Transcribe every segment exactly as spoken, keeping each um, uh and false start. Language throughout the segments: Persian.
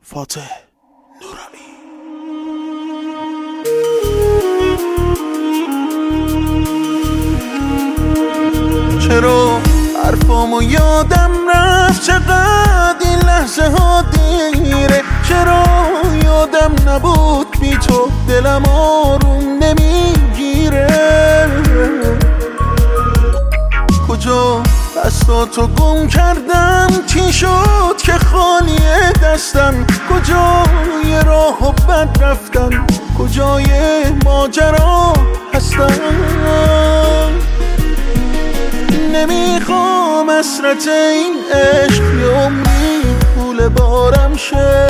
فاتح نورانی. چرا حرفامو یادم رفت، چقدر این لحظه ها دیره، چرا یادم نبود بی تو دلم آروم نمیگیره، کجا دستاتو گم کردم، چی شد که خالیه دستم، کجا یه راه و بد رفتم، کجای ماجرا هستم. نمیخوام حسرت این عشق یه عمری پول بارم شه،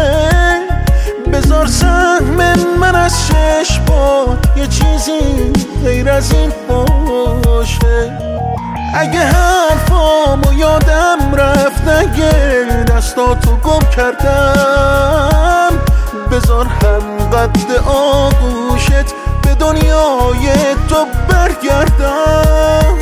بذار سهم من از چشمات یه چیزی غیر از این باشه. اگه حرفامو یادم رفت، اگه دستاتو گم کردم، بذار هم قد آغوشت به دنیای تو برگردم.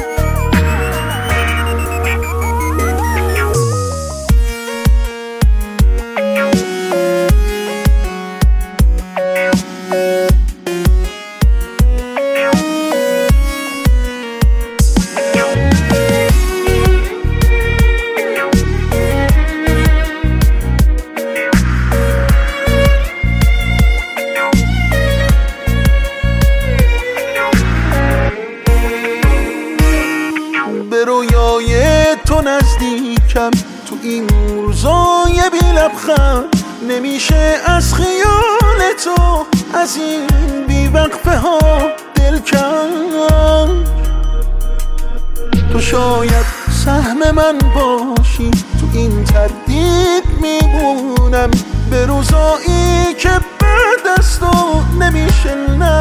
به رویای تو نزدیکم تو این روزای بی لبخند، نمیشه از خیال تو از این بی وقفه ها دل کند. تو شاید سهم من باشی، تو این تردید میمونم، به روزایی که بعد از تو نمیشه، نه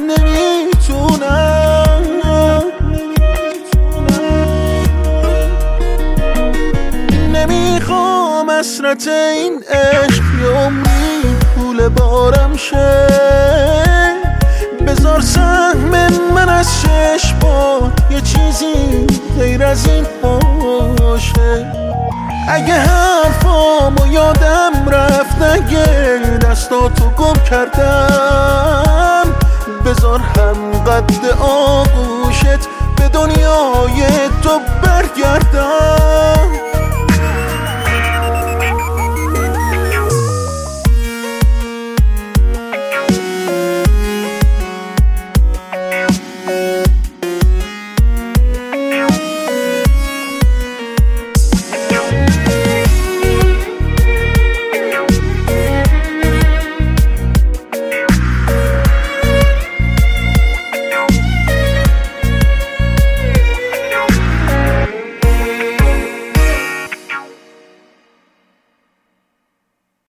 نمیتونم. نمیخوام حسرت این عشق یه عمری پول بارم شه، بذار سهم من از چشمات یه چیزی غیر از این باشه. اگه حرفامو یادم رفت، اگه دستاتو گم کردم، بذار هم قد آغوشت به دنیای تو برگردم.